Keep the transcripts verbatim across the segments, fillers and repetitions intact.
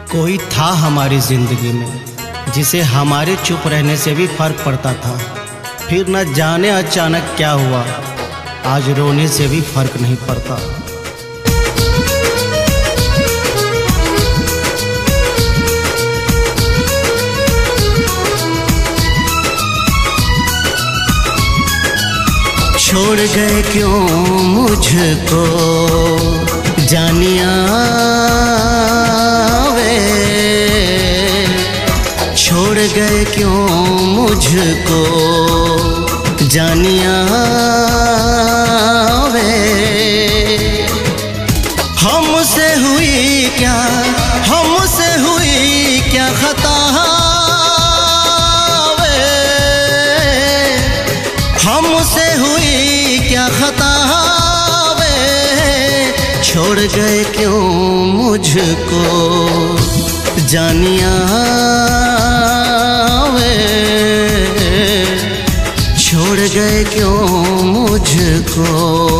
कोई था हमारी जिंदगी में जिसे हमारे चुप रहने से भी फर्क पड़ता था, फिर न जाने अचानक क्या हुआ, आज रोने से भी फर्क नहीं पड़ता। छोड़ गए क्यों मुझको जानिया वे, छोड़ गए क्यों मुझको जानिया वे। हमसे हुई क्या हमसे हुई क्या खता वे, हमसे हुई क्या खता वे। छोड़ गए क्यों मुझको जानिया वे, छोड़ गए क्यों मुझको।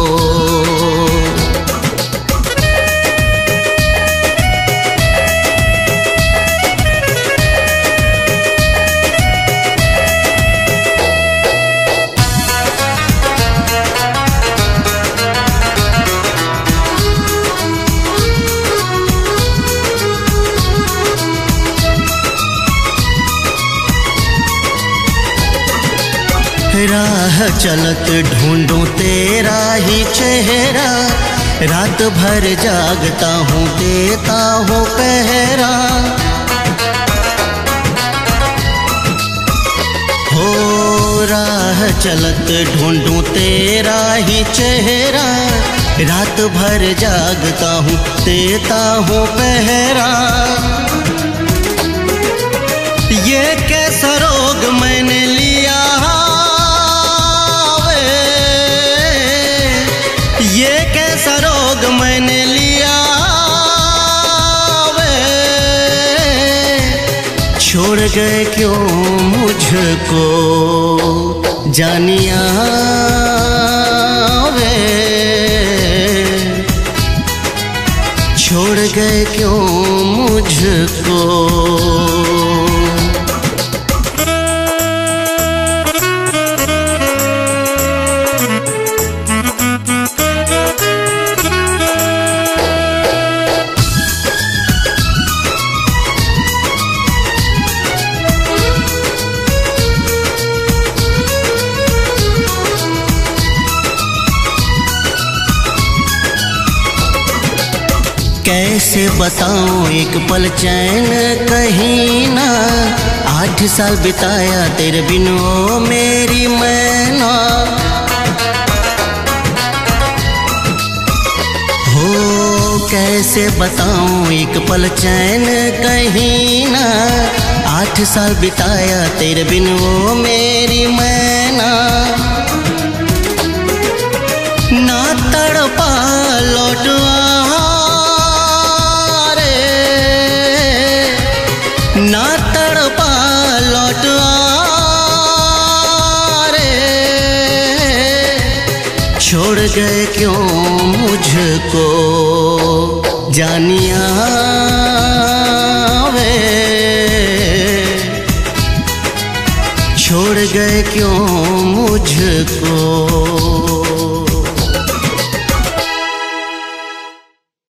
राह चलत ढूंढूं तेरा ही चेहरा, रात भर जागता हूँ देता हूँ पहरा। हो राह चलत ढूंढूं तेरा ही चेहरा, रात भर जागता हूँ देता हूँ पहरा। ये कैसा रोग मैंने लिया, ये कैसा रोग मैंने लिया वे। छोड़ गए क्यों मुझको जानिया वे, छोड़ गए क्यों मुझको। कैसे बताऊं एक पल चैन कहीं ना, आठ साल बिताया तेरे बिन ओ मेरी मैना। हो कैसे बताऊं एक पल चैन कहीं ना, आठ साल बिताया तेरे बिन ओ मेरी मैना। ना तड़पा लौट ना तड़पा लौट आ रे, छोड़ गए क्यों मुझको जानिया वे, छोड़ गए क्यों मुझको।